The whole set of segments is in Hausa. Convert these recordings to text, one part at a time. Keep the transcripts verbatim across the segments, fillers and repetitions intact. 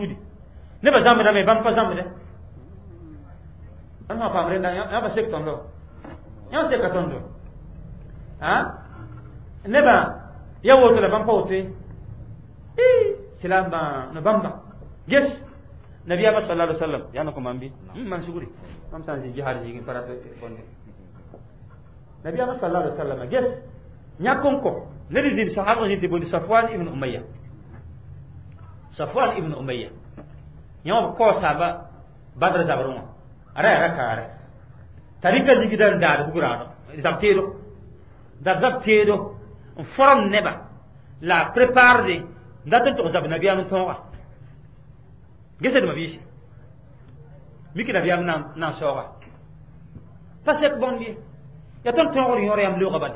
ne ba zamda me bam pa zamda an ma pamre na ya ba sek tondo ya sek tondo ha ne ba ya woto la bam pa wote eh silam ba na bamba yes nabi sallallahu alaihi wasallam ya na ko mambi man suguri mam tan ji jihad ji para to bonde nabi sallallahu alaihi wasallam yes nyakon ko ne di sahaba ji tibo Safwan ibn Umayya Safwan ibn Umayya nyaw ko saba badra zabaruma ara ara kare tarika digidan da bugurano zabtedo da zabtedo forum neba la prépare de ndaten to zab nabi am tonga gese de mabishi miki nabi am nan nan soga pasek bondi ya ton tongo ni yore am lo gabal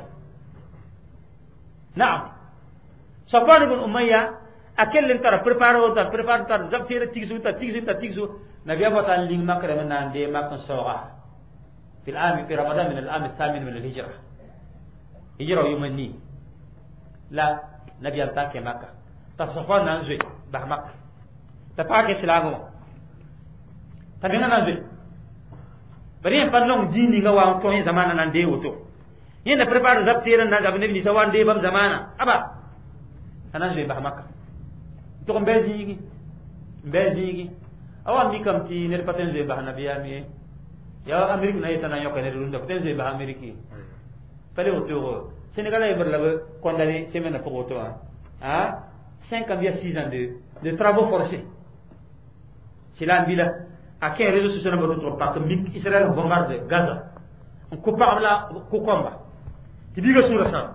na'am Safwan ibn Umayya akel len tara prépare o ta prépare tar zabtedo tigzu ta tigzu ta tigzu nabi am tan ling makre men nan de makon soga في العام في رمضان من العام الثامن من الهجرة هجرة يومني لا نبي أنتاك مكة تصفون ننزل به مكة تفاك إسلامه تبينا ننزل بريء فلون ديني غوا توين زمانا نندي وتو ين prepare زبتيرن نجاب نبي سوان دي بام زمانا أبا ننزل به مكة تقوم بيجي بيجي أوان ميكم تي نربطن زي به نبي أمي ya Amerika na yeta na yoka ne runda potenze ba Ameriki pale autour Sénégal ay berla condamné semaine pour auto hein cinq à six ans de de travaux forcés c'est là bila à quel réseau social ba retour parce que Israël bombarde Gaza on coupable la ko komba tibiga sura sa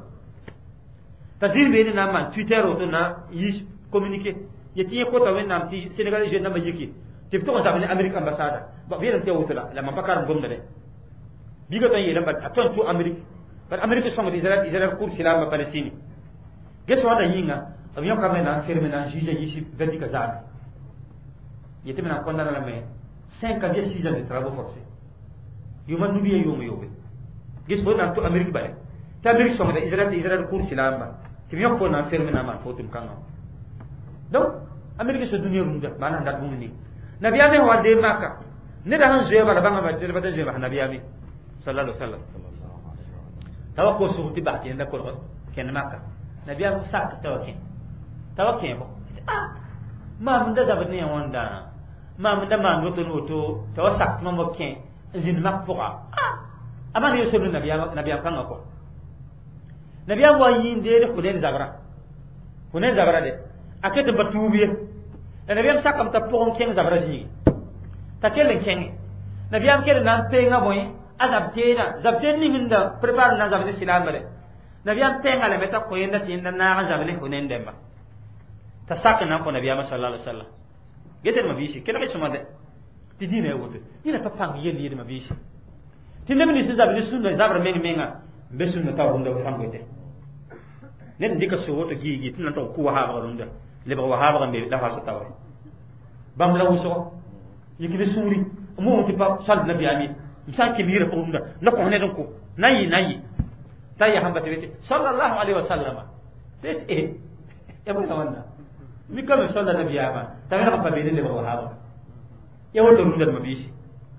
tazir be na man Twitter auto na yi communiquer yeti ko tawen nam ti Sénégal je na ma yiki tip to sa America ambassade ba biran te wutula la man bakar gomna de biga tan yelam ba aton to America ba America songo Israël Israël cour silam Palestine geso wada yinga avion kamena na firme na juge yishi verdi kazan yete mena condamné la mais cinq à six ans de travaux forcés yuma nubiye yuma yobe geso na to America ba ta America songo de Israël Israël cour silam ba tibio ko na firme na man fotum kanga donc America so dunia runda mana ndat mumni nabi ame wande maka ne da han zuwa bala banga ba de ba de zuwa nabi ame sallallahu alaihi wasallam tawakko su ti ba ti nda ko ken maka nabi ame sak tawakin tawakin ko ah ma mun da zabne wanda ma mun da ma ngoto noto tawasak ma mo ken zin mak fuqa ah amana yo sebnu nabi ame nabi ame kan ko nabi ame wa yin de ko den zabra ko ne zabra de akete batubiye nabi am sakam ta pon ken zabra ji ta kelen ken nabi am kelen nan pe nga boy azab tena zabten ni minda prepare na zabne silam bare nabi am tenga le meta ko yenda tinda na ga zabne hunen demba ta sakna ko nabi am sallallahu alaihi wasallam gete ma bishi kelen be sumade ti dine wote dina ta pang yeli yedi ma bishi tinda mi ni zabne sunna zabra men menga be sunna ta hunda ko fangote nen dika so woto gigi tinna to ku wa ha ba runda le ba wahaba ngambe da fa taw bam la wuso yiki suri mo ti pa sal nabi ami msa ki mira ko nda na ko ne don ko nayi nayi tay hamba te sallallahu alaihi wasallam te e e mo tawanna mi kam sallallahu nabi ama tay na pa be le ba wahaba ya woto nda ma bishi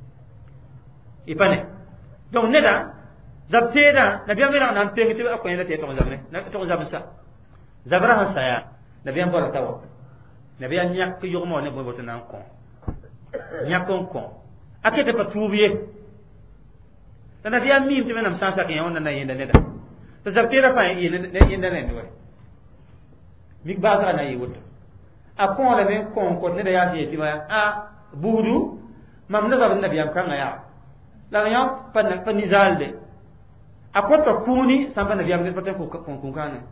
ipane donc neda zabteda nabi amira nan te te ko ne te to zabre na to zabsa zabra han saya nabi am bora taw nabi an nyak yo mo ne bo boto nan ko nyakon ko akete pa tubiye ta nabi am mi te menam sansa ke yonna na yenda ne da ta zabtira fa yenda yenda ne do mik bazara na yiwut akon la men kon ko ne da ya ti ma a budu mam na ba nabi am kan ya la ya pa na pa nizalde akota kuni samba nabi am ne pa ko kon kan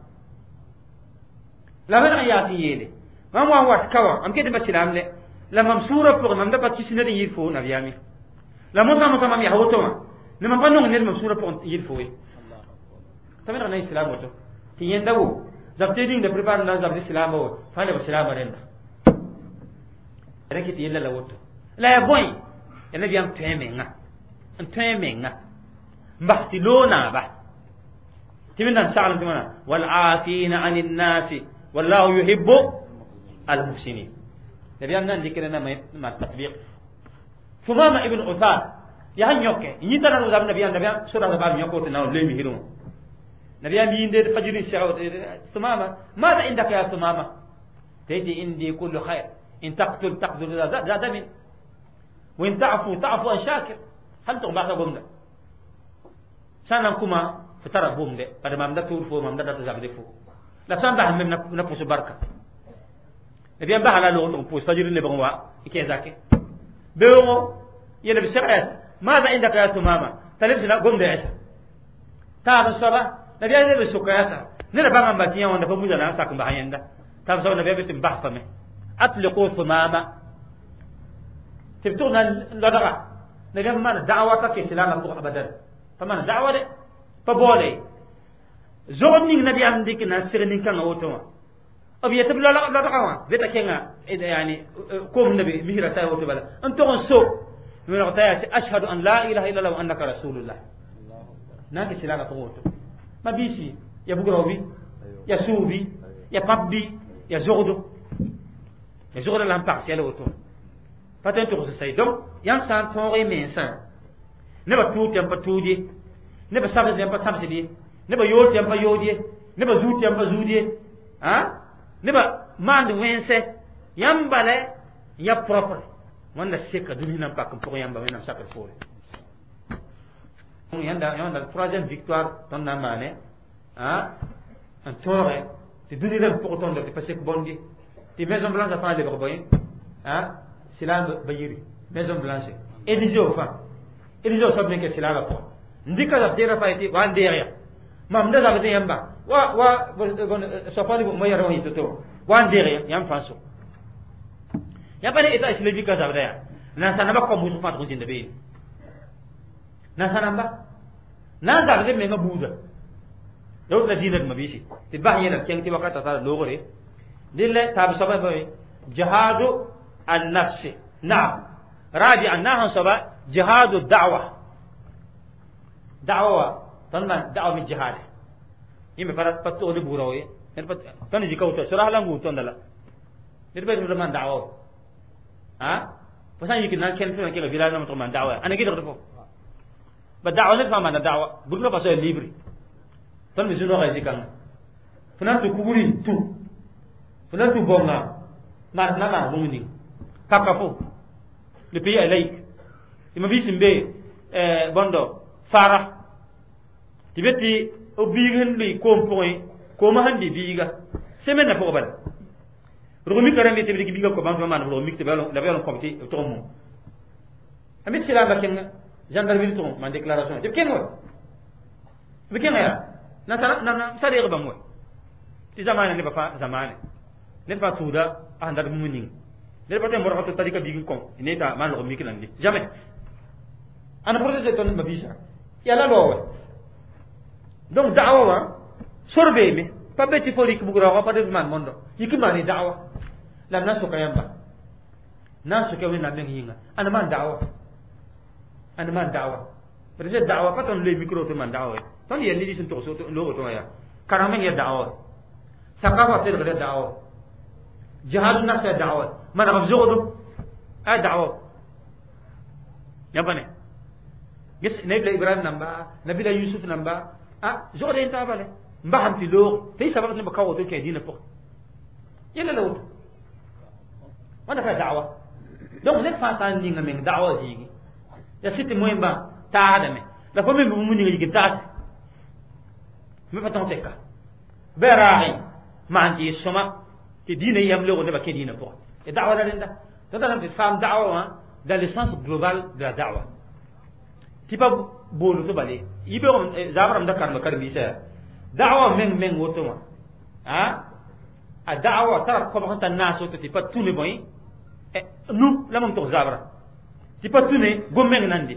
la ben ayati yele mam wa wat kawa am kete basilam le la mam sura pour mam da pati sinade yifo na biami la mo sama sama mi hawoto ma ne mam panon ne mam sura pour yifo e tamen na islam woto ti yenda wo zabte ding de prepare na zabte islam wo fa le islam renda rekiti yella la woto la ya boy ene biam temenga an temenga mbahti lona ba timindan sa'al timana wal afina anin nasi والله يحب المحسنين نبيان نان ديكنا ما التطبيق ثمامة ابن عثال يهان يوكي يتنا نزام نبيان نبيان سورة نبام يوكو تناو ليمي هيرون نبيان بيندي فجري الشعوت ثمامة ماذا عندك يا ثمامة تيجي عندي كل خير إن تقتل تقتل زاد من وإن تعفو تعفو عن شاكر هل تقبع قمنا سانا كما فترى بوم ده pada mamda turfo mamda data zabdefo la samba mem na pusu barka nabi amba hala lo no pusu tajiri le bangwa ike zake bewo yele bisayas ماذا عندك يا ثمامة تلبس لا قم ده عشا تعب الصبا نبي هذا بسكاسة نلا بعمر باتيا وانا بموجا لا ساكن بحيان ده تعب الصبا نبي بيتم بحث مه أطلقوا ثمامة تبتون اللدغة نبي ما دعوة كسلام أبو أبدا فما دعوة ده فبولي زوني نبي عندك ناصر نكان أوتوا أبي يتبلا لا لا دعوة بيتا كينا يعني كوم نبي مهرة ساي أوتوا بلا أنتم سو من الغتايا أشهد أن لا إله إلا الله وأنك رسول الله ناقص سلالة قوته ما بيسي يا بقربي يا سوبي يا قبي يا زغدو يا زغدو لهم بارسي على أوتو فتن تقص سيدهم ينسان توري مينسان نبى توت ينبى تودي نبى سامس ينبى سامسدي نبى يوت ينبى يودي نبى زوت ينبى زودي ها نبى ماند وينسه ينبى له يا بروبر wanda seka duni nan pak pour yamba wenam sakar fore yanda yanda troisième victoire ton na mané hein un tore ti duni len pour ton de passer bondi ti maison blanche a pas de boy hein silam bayiri maison blanche élisée au fin élisée au sabne que silam pour ndika da tera fa iti wan derrière mam da da yamba wa wa so fa ni mo yaro hito to wan derrière yam fanso ya bane ita islami ka zabda ya na sanaba ko musu fat rujin da be na sanamba na zabde me mabuda do la dinar mabishi ti bahye na kenti wakata ta logore dille tab sabab jihadu an-nafs na'am rabi annahu sabab jihadu ad-da'wa da'wa tanma da'wa min jihad yime para patto de burawe en pat tan jikawta surah langu tondala dirbe dum man da'wa ها بس أنا يمكن نكلم فيما كذا بلاد ما تقوم دعوة أنا كده أعرفه بدعوة نفهم أنا دعوة بقول له بس ليبري ترى مزينو غازي كان فنان تكوري تو فنان تبونا ما نما مؤمنين كافو لبي عليك إما بيسم بي بندو فارح تبتي أبيعن بي كوم بوي كوم هندي بيجا سمعنا فوقبل romi karam bi tebri biga ko bantu man romi te balo la balo komti to mo amit sila ba ken gendarmerie to man déclaration te ken wo be ken ya na sara na sari ba mo ti zamana ne ba fa zamana ne ba tuda andar munin ne ba te mo rato tarika bigi ko ne ta man romi ken ni jamais ana projet ton ma bisa ya la lo donc da'wa wa sorbe me pa beti fori ku bugura ko pa de man mondo yikimani da'wa lam nasu kayamba nasu ke wina men yinga ana man da'wa ana man da'wa rede da'wa paton le micro to man da'wa ton yelli di sun to so lo to ya karamen ya da'wa sakawa te rede da'wa jihad nafs ya da'wa man rabzudu a da'wa yabane gis nabi ibrahim namba nabi yusuf namba ah zo de ta bale mbaham ti lo te sabab ne bakawo to ke dina ko yalla law wanda ka da'wa donc ne fa san ni ngamen da'wa zigi ya siti moyamba ta adame la fami mu mu ni ngi tas me fa tonte ka berahi manti soma ti dina yam lo ne ba ke dina ko e da'wa da linda to da nan fam da'wa dans le sens global de la da'wa ti pa bolu to bale yibe on zabram da kan makar bi sa da'wa men men woto ma ha a da'wa tar ko ba tan naso to ti pa tuni boy e nu la mom to zabra ti pa tuni gomen nandi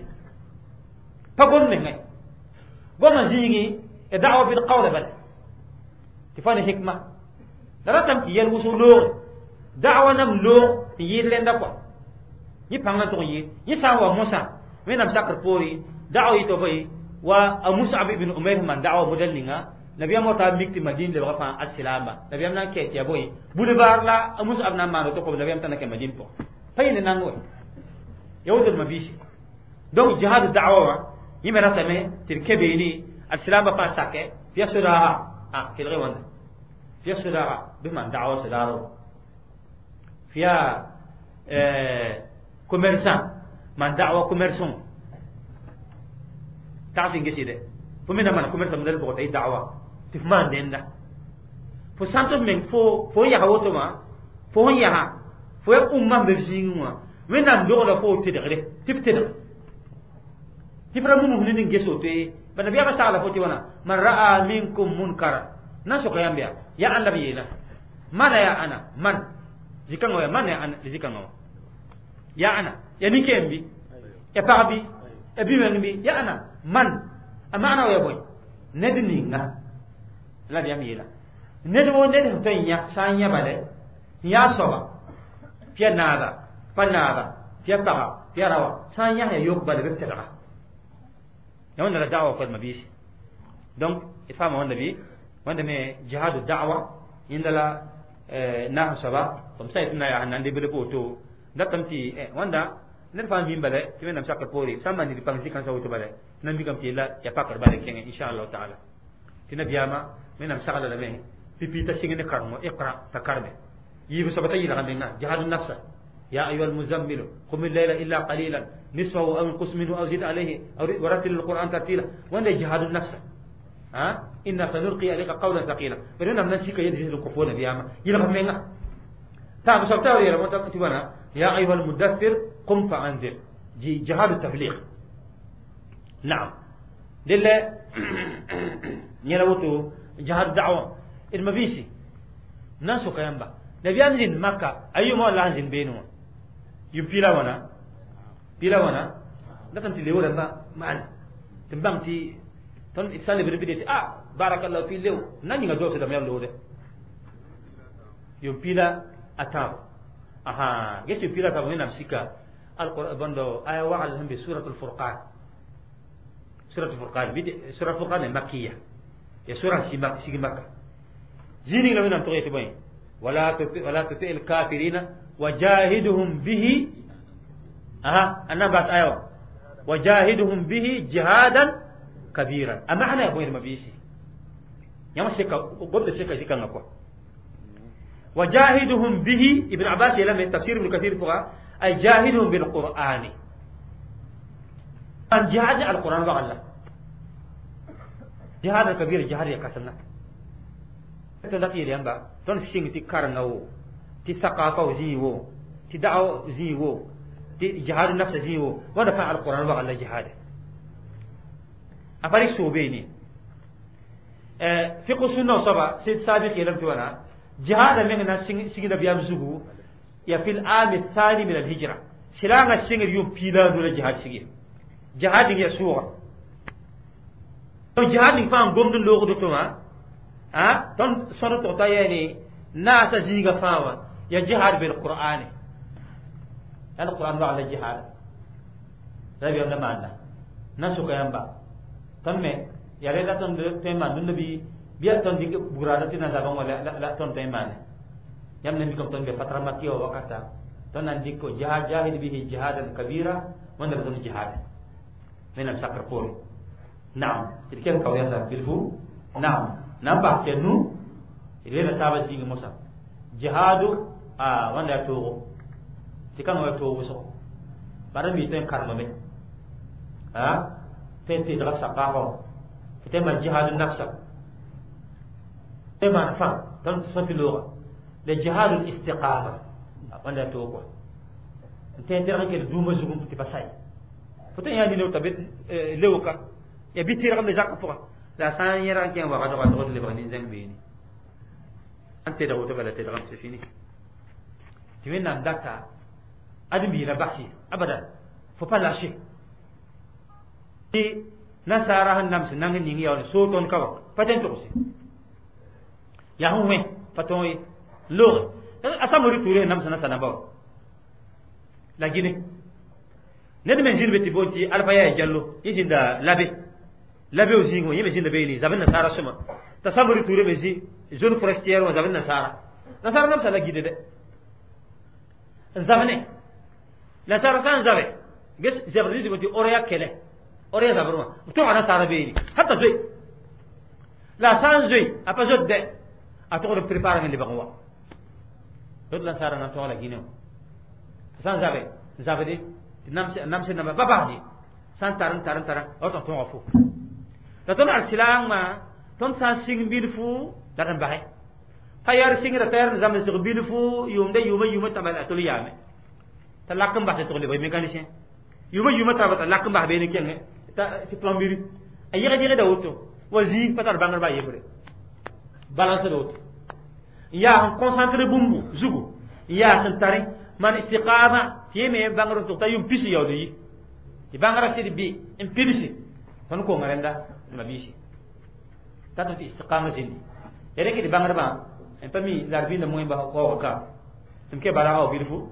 pa gomen ngai goma zingi e da'wa bil qawl bal ti fa ni hikma dara tam ki yel wusulo da'wa nam lo ti yidlen da ko yi panga to yi yi sa wa musa menam sakar pori da'wa ito boy wa Mus'ab ibn Umair man da'wa model ninga nabiyam wata mikti madin le rafa al-silama nabiyam nan ke ya boy boulevard la amus abna ma to ko nabiyam tan ke madin po payne nan wo yawdul mabishi donc jihad da'wa yimera tame tirkebe ni al-silama fa sake fiya sura ah kelre wanda fiya sura bima da'wa sudaro fiya euh commerçant man da'wa commerçant ta'fi ngiside fumina man commerçant model ko tay da'wa tifman denda fo santo men fo fo ya hawoto ma fo ya ha fo umma be jingwa wena ndo la fo tidre tiftida tifra mu mu ni ngeso te bana biya ba sala fo ti wana man ra'a minkum munkara naso kayambia ya annabiyina mana ya ana man zikango ya man ya ana zikango ya ana ya nikembi ya parbi e bi wenbi ya ana man amana ya boy nedni nga la diam yela nedwo nedho tan ya sanya bale ya soba pia nada panada pia para pia rawa sanya ya yok bale be tedara ya wanda da'wa ko mabisi donc ifama wanda bi wanda me jihadu da'wa indala na soba comme ça itna ya hanan de be to datamti wanda ner fam bi bale ti men sakka pori samba ni pang sikan sawto bale nan bi kam ti la ya pakar bale kenge inshallah taala tina biyama men am sagala la men pipi ta singene karmo iqra takarbe yibu sabata yi la ngana jihadun nafsa ya ayyuhal muzammil qum al-layla illa qalilan nisfahu aw inqus minhu aw zid alayhi aw warattil al-quran tartila wanda jihadun nafsa ha inna sanulqi alayka qawlan thaqila berena man sika yedi ko fona biyama yila menga ta bu sabta wala mo ta tibana ya ayyuhal mudaththir qum fa'anzir jihad at-tabligh na'am dilla nyala wutu jihad da'wa المبيسي ناسو كيامبا نبيان زين مكة أيوم الله زين بينهم يبيلا ونا بيلا ونا لكن تلي ولا ما معنا تبان تي تون إنسان بريبيتي آه بارك الله في الليل ناني غدوس دم يالله ده يبيلا أتاب أها جس يبيلا تابو هنا مسيكا القرآن بندو آية واحد هم بسورة الفرقان سورة الفرقان بيد سورة الفرقان مكية يا سورة سيما سيجي مكة زيني لو نام تغيث بين ولا تطع ولا تطع الكافرين وجاهدهم به اها انا بس ايوه وجاهدهم به جهادا كبيرا اما انا ابو ما بيسي يا مشيكا قبل الشيكا شيكا نكو وجاهدهم به ابن عباس لما تفسير ابن كثير فقا اي جاهدهم بالقران ان جهاد القران والله جهاد كبير جهاد يكسنا تلقي ليامبا تون سينغ تي كارناو تي ثقافه زيو تي دعوه زيو تي جهاد النفس زيو ودا فعل القران وقال جهاد افاري سوبيني ا فقه السنه وصبا سيد سابق يلم تونا جهاد من الناس سيغ بيام زغو يا في العام الثاني من الهجره سلاغا سينغ يوم بيلا دول جهاد سيغ جهاد يا سوره تو جهاد فام غومدو لوغو دوتما ها تون صورة تغطياني ناس زيغا فاوا يا جهاد بالقرآن يعني القرآن وعلى الجهاد لا بيوم لما عنا ناسو كيامبا تنمي يا ريتا تون تيمان دون نبي بيا تون ديك بغرادة نزابون ولا لا, لا تون تيمان يام نبي كم تون بفترة مكية ووقتا تون نديكو جهاد جاهد به جهادا كبيرا ونرزون جهاد من السكر قول نعم تلك كويسة بالفو نعم namba kenu ile saba singi musa jihadu a wanda to tikan wa to so bara mi ten karma me ha tenti dra saqaho tema jihadu nafsa tema fa tan soti lo le jihadu istiqama wanda to ko tenti ranke duma zugum ti pasai foten ya ni lo tabet lewka ya bitira kam de zakka la san yera kian wa gado gado le bani zambini ante da woto bala te da c'est fini tu viens dans data admi la baxi abadan faut pas lâcher ti nasara han nam sinang ni ngi yaw so ton kawa paten to si ya hume paton lo asamuri touré nam sana sana ba la guinée ne de men jilbeti bonti alfa ya jallo yisinda labe la be zingo yeme zinda beeli zabin nasara suma tasaburi ture be zi zone forestière wa zabin nasara nasara nam sala gide de zabane nasara san zabe ges jabri di boti oraya kele oraya zabruma to ana sara beeli hatta zoy la san zoy apa jodde atoro préparer ngel bagwa dot la sara na to la gine san zabe zabe di namse namse na baba di san taran taran taran o to to fu da ton al silang ma ton san sing bil fu da kan bahe khayar sing ra ter zam sing bil fu yum de yuma yuma tamal atul yame ta lakam ba to le boy mécanicien yuma yuma ta ba lakam ba be ni ken ta ci plomberie ay yega dire da wuto wazi patar bangal ba yebre balance do wuto ya concentré bumbu zugu ya san tari man istiqama tieme bangaro to tayum pisi yawde yi di bangara sidi bi en pisi ton ko ngarenda ma bisi tato ti istiqama sindi ere ke di bangara ba en pami larbi na moy ba ko ka en ke bara o bilfu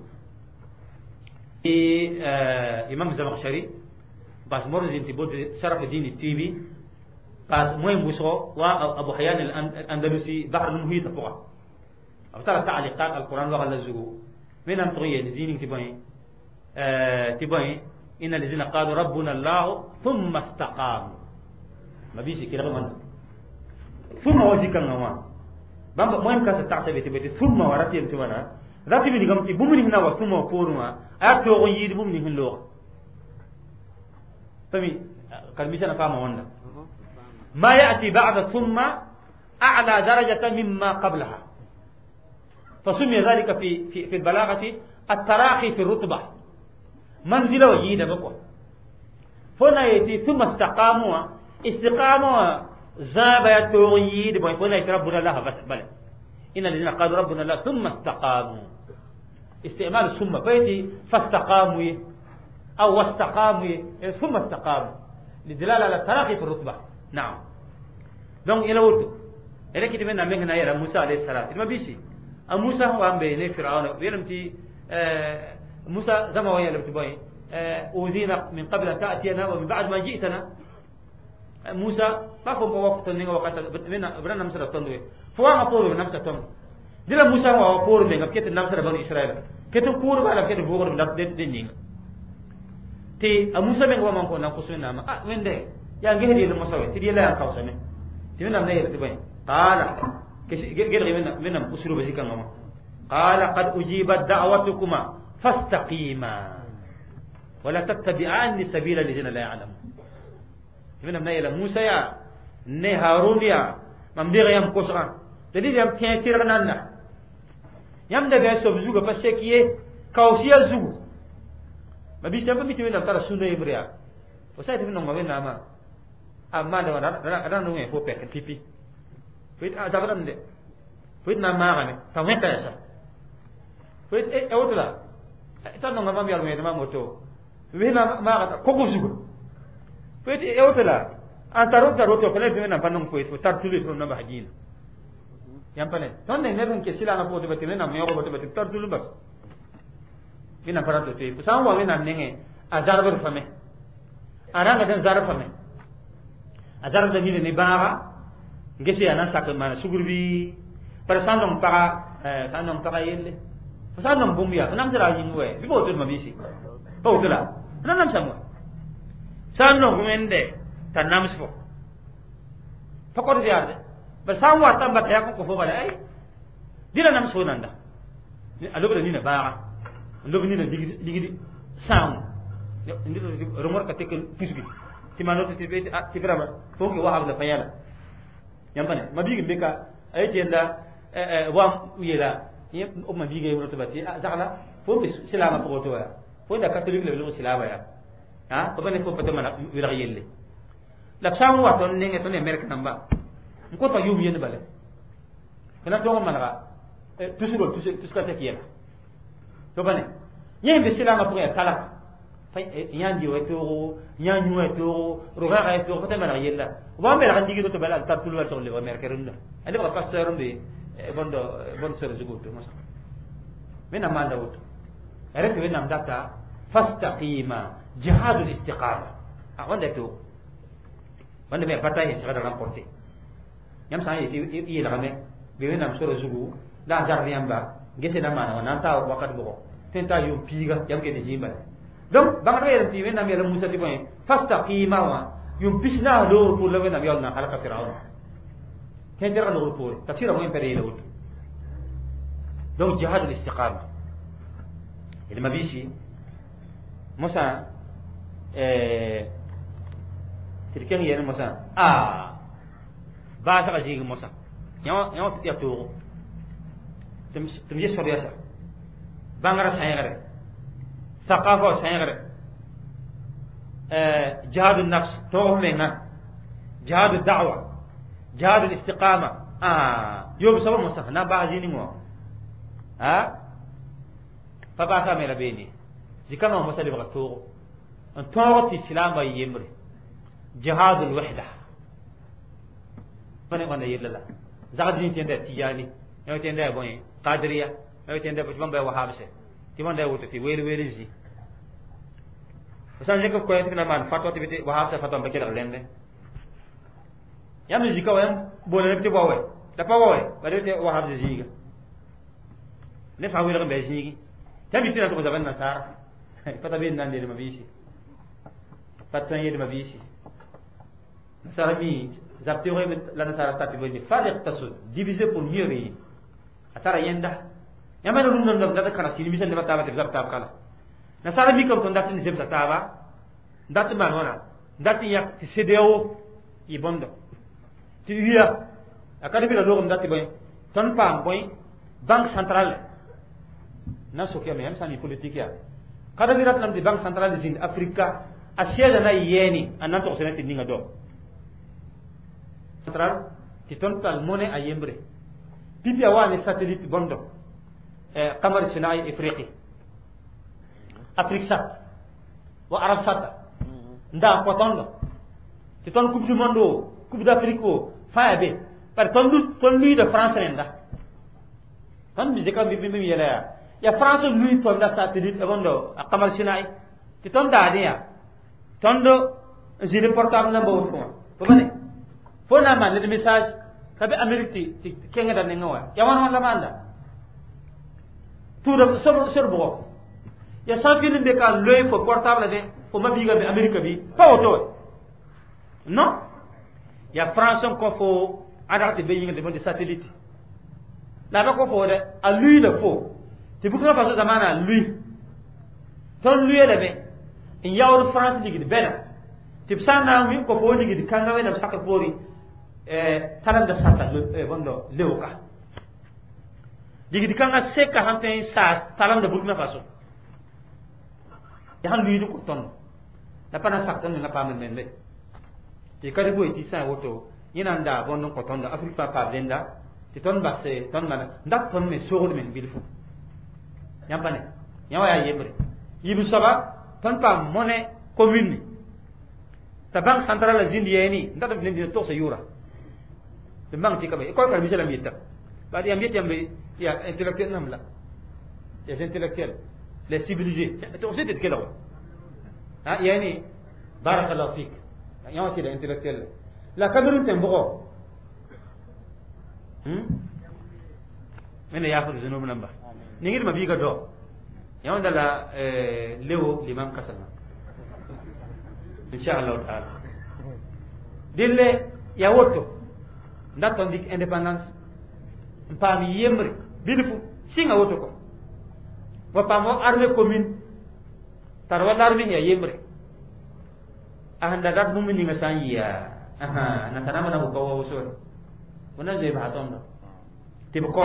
e imam zamakhshari bas morzin ti bod sharaf dini tv bas moy muso wa abu hayyan al andalusi bahr al muhit fuqa أفترض تعليقات القرآن وغلا الزجو من أم تغيي نزيني تبين آه تبين إن الذين قالوا ربنا الله ثم استقاموا ما بيسي كده كمان ثم وزيكا نوان بام مهم كاس تعتبر تبي ثم وراتي تبانا ذاتي من يوم تبومني هنا وثم وفورما أكتو غيي تبومني هنا لغة فمي كلمة فاهمة وانا ما يأتي بعد ثم أعلى درجة مما قبلها فسمي ذلك في في في البلاغة التراخي في الرتبة منزلة وجيدة بقى فنا يتي ثم استقاموا استقاموا زاب يتوغيد بقى فنا يتي ربنا الله بس بل إن الذين قالوا ربنا الله ثم استقاموا استعمال ثم فيتي فاستقاموا أو واستقاموا ثم استقاموا للدلالة على التراخي في الرتبة نعم دون إلى وقت إلى كده من أمين هنا موسى عليه السلام ما بيشي موسى هو أم بين فرعون بيرمتي موسى زما ويا لم تبين أوذينا من قبل أن تأتينا ومن بعد ما جئتنا موسى ما فهم وقت النجا وقت بنا برنا نمسر التندوي فوان أقول نمسر التند دلا موسى هو أقول من قبل كت نمسر بني إسرائيل كت كور على كت بوغر بلاد دينين تي موسى من هو من كنا قصوين نام آه وين ده يا جهدي المسوي تدي لا ينقصني تمين نام نير تبين قال قال من من أسلوب ذيك النوم قال قد أجيبت دعوتكما فاستقيما ولا تتبعان سبيل الذين لا يعلمون من من يلا موسى يا نه هارون يا ممدير يام كوسران تدي يام تيتير نانا يام ده بيسو بزوغا فشكيه كاوسيا زوغ ما بيسام بميتي من ترى سنة إبريا وسايت من ما بيننا ما أما ده أنا أنا أنا نوعي فوق بيك تيبي فيت أجابنا ده فيت نما غني تامين كيسا فيت إيه أوتلا تانو نما بيار ميت ما موتو فينا ما غتا كوكو زوغ فيت إيه أوتلا أنتارو تارو تو فلان فينا بانون فيت فتارتولي فرنا بحجين يام فلان تون ده نبين كسيلا أنا فوت بتي منا ميو فوت بتي تارتولي بس فينا فراتو تي فسان وين أنني أجاربر فمه أنا نكن زارب فمه أجارب ده مين نبارا ngesi ana sakal mana sugurbi par sandom para sandom para yelle sandom bumbia nam sera yinwe bi bo to mabisi bo to la nam samwa sandom gumende tanam sfo fakor diarde ba samwa tamba ta ko fo bala ay dila nam so nanda alobe ni na bara alobe ni na digi digi sam ndi rumor ka tekel pisgi timanote tibeti tibrama fo ke wahab la fayala yampane mabigi beka aytenda wa yela yep o mabigi yoro tabati zakala fo bis silama ko to ya fo da catholique le lo silama ya ha ko bane fo patama wira yelle la samu wa ton ne ton america namba ko to yum yene bale kana to ko managa tusugo tusuka te kiyela to bane yembe silama ko ya kala fay nyandi weto nyanyu weto roga ga weto fata mara yella wa mera kan digi to bala tatul wa to le wa merke runda ade ba passer mbe bondo bon sere zugo to masa mena manda woto ere to wenam data fastaqima jihadul istiqama a wanda to wanda me pata hin sira da remporter yam sa yi yi la me be wena sura zugu da jar yamba gese na mana wana ta wakat bo tenta yum piga yam ke de jimba donc ba ga yere ti wena me la musa ti boy fastaqima wa yum pisna lo pour le wena yalla halaka fir'aun tenta lo pour tafsira mo imperi lo donc jihad al istiqama il mabishi musa eh tilken yene musa ah ba sa ji musa yaw yaw ya to tum tum je so biasa bangara sayagare thaqafa sayagare eh jihad an-nafs to menga jihad ad-da'wa jihad al-istiqama ah yob sabab musa na ba ji ni mo ha fa ba sa me la beni zikama musa de bagato an tawati islam ba yemre jihad al-wahda bane wanda yella zagadin tende tijani yo tende boy qadiriya yo tende bu bamba wahabse ti wanda woto ti weli weli ji san jeko ko yetina man fatwa ti biti wahabse fatwa ba kala lende yam ji ka wam bolé ti bowe da pa bowe ba de te wahabse ji ne fa weli be ji tabi tina to zaban nasara fata bin nan de mabisi fatan yede mabisi nasara mi zabti hoy la nasara tati boy fariq tasud diviser pour mieux régner atara yenda yamana dum non da kana sini misal de taba te zabta kala nasara mi ko ndati ni zabta taba ndati man wana ndati yak ti C D A O i bondo ti wiya akade bi la do ndati boy ton pam boy banque centrale na sokia me hamsa ni politique ya kada bi rat nam di banque centrale di Afrika asiya na yeni anan to senati ninga do central ti ton pal monnaie ayembre pipi awani satellite bondo eh qamar sinai afriqi afriksat wa arab sat nda ko tondo ti ton coupe du monde coupe d'Afrique fa be par ton du ton lui de France nda ton mi jeka bi bi mi yela ya France lui ton da satellite bondo qamar sinai ti ton da dia tondo jiri portable na bo fo to bane fo na man le message kabe ameriti ti kenga da nengawa ya wana wala manda tout de sur sur bo ya sanfini be ka loy fo portable de fo mabiga be america bi pa auto non ya france ko fo adarte be yinga de bon satellite la ba ko fo de a lui le fo ti bukna fa zamana lui ton lui le be in yawr france digi bena ti sana mi ko fo digi kanga wena saka pori eh taran da sata eh bondo lewka digi di kanga seka hanten sa taran da burkina faso ya han lui ko ton da pana sakta ni na pamel menle ti kadi boy ti sa woto yina nda bondo ko ton da afrika pa blenda ti ton basse ton mana ndak ton me sogol men bilfu yampane yawa ya yebre yibu saba ton pa monnaie commune ta banque centrale zindi yeni ndak dum lendi to sa yura de banque ka be ko ka bisala mita ba di ambiete ambe ya intellectuel namla ya intellectuel les civilisés to c'est de quel ha yani barakallahu fik ya wasi da intellectuel la Cameroun tembo hmm mena ya fa zunu namba ni ngi ma bi ga do ya wanda la lewo limam kasana inshallah taala dille ya woto ndaton dik indépendance mpami yemre bilfu singa woto ko wa pamo armée commune tar wala armée ya yemre ahanda dat mum ni ngasan ya aha na sana mana ko wo so wona je ba ton do te ko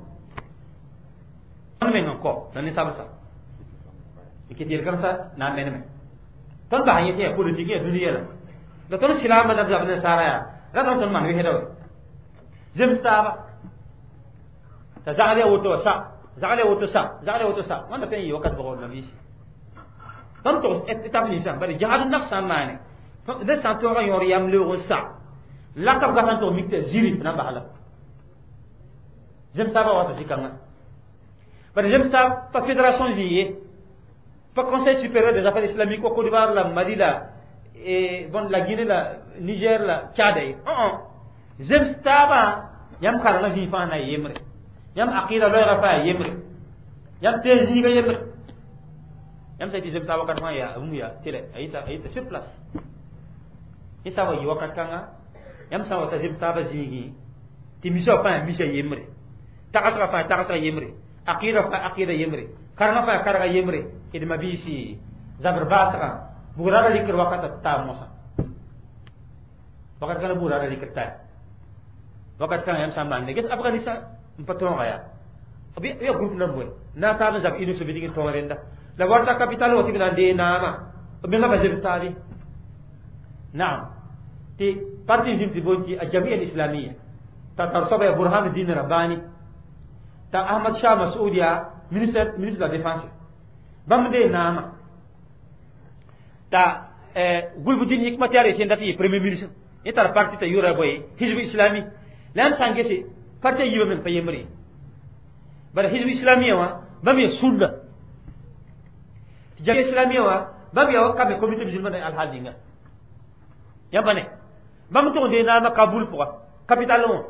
on men ko nani sabasa ikitir kan sa na men men ton ba yete politique ya duniya la da ton silama da da sara ya da ton man wi hedo jem staba ta zagale woto sa zagale woto sa zagale woto sa wanda kan yi wakat bago na bishi ton to établi sa bari jihad nafs amane de santo ga yor yam le sa la ka ga santo mikte ziri na bahala jem staba wata sikanga bari jem staba pa fédération jiye pa conseil supérieur des affaires islamiques au Côte d'Ivoire la Madila e bon la Guinée la Niger la Tchad e oh zem staba yam karana vi fa na yemre yam aqida lo ga fa yemre yam teji ga yemre yam sai zem staba kan fa ya um ya tele ayita ayita sur place isa wa yi wakat kanga yam sa wa ta zem staba zingi ti miso fa miso yemre ta kasra fa ta kasra yemre aqida fa aqida yemre karana fa karga yemre idma bisi zabr basra bugara dikir wakat ta mosa wakat kana bugara dikir ta wakat kana yam samban ne ges afghanistan mpaton gaya abi ya group na boy na ta na zak inu so bidigi tongrenda la warta capital wati bina de nama be ngaba jebtali na'am ti parti jimti bonti a jami'a islamiyya ta tarsaba burhan din rabbani ta ahmad shah mas'udiya ministre ministre de la défense bam de nama ta eh gulbudin hikmatiyare tin dati premier ministre etar parti ta yura boy hizb islami lam sangesi parti yibe men payemri bar hizb islami wa bam ya sunna jami'a islami wa bam ya kabe comité musulman al hadinga yabane bam to de na kabul pour capital on